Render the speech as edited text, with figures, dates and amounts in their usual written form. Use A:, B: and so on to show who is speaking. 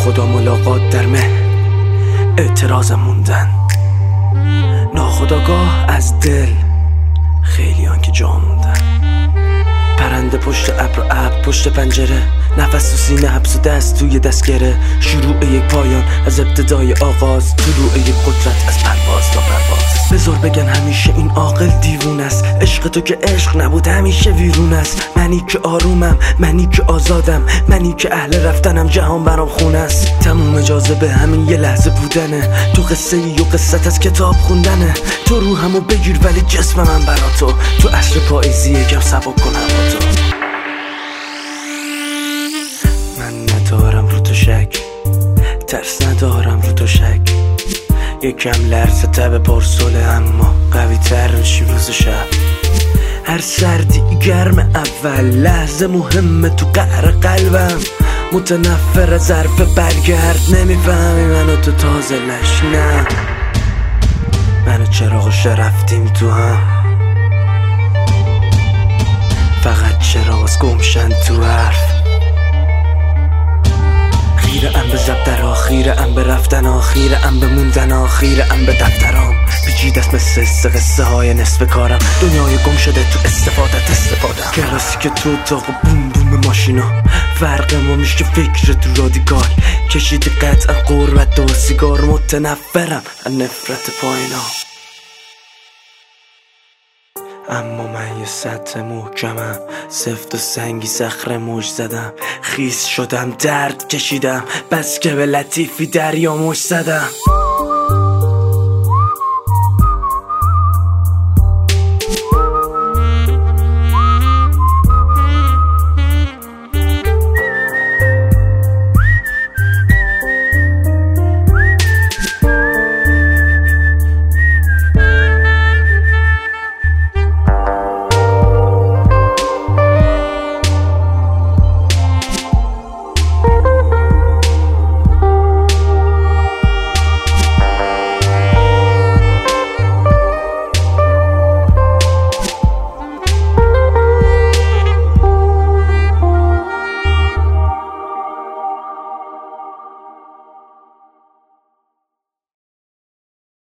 A: ناخدا ملاقات در مه اعتراضم موندن، ناخداگاه از دل خیلیان که جا موندن. پرنده پشت ابر و ابر پشت پنجره، نفس تو سینه حبس و دست توی دستگره. شروع یک پایان از ابتدای آغاز، طلوع یک قدرت از پرواز تا پرواز. بذار بگن همیشه این عاقل دیوون است، عشق تو که عشق نبود همیشه ویرون است. منی که آرومم، منی که آزادم، منی که اهل رفتنم، جهان برام خونه است. تموم جاذبه همین یه لحظه بودنه، تو قصه ای و قصت از کتاب خوندنه. تو روحمو بگیر ولی جسم من برا تو، تو عصر پاییزی یکم سبک کن هوا تو. من ندارم رو تو شک، ترس ندارم رو تو شک. یکم لرزه تب پرسوله اما قوی تر میشیم روز و شب. هر سردی گرم اول لحظه مهمه تو قهر قلبم. متنفر از حرف برگرد، نمیفهمی منو تو تازه لش. نه منو چراغش رفتیم تو هم، فقط چراغ گمشن تو حرف. خیره ام به زبدر، آخیره ام به رفتن، آخیره ام به موندن، آخیره ام به دفترام. پیچیده است مثل قصه های نصف کارم، دنیای گم شده تو استفادم. کلاسی که تو اتاق بوم بوم ماشینا، فرق ما میشه فکر تو رادیکال. کشیدی قطعا قربت و سیگار، متنفرم از نفرت پایینا. اما من یه سطح محکمم، سفت و سنگی صخره موج زدم. خیس شدم درد کشیدم، بس که به لطیفی دریا موج زدم.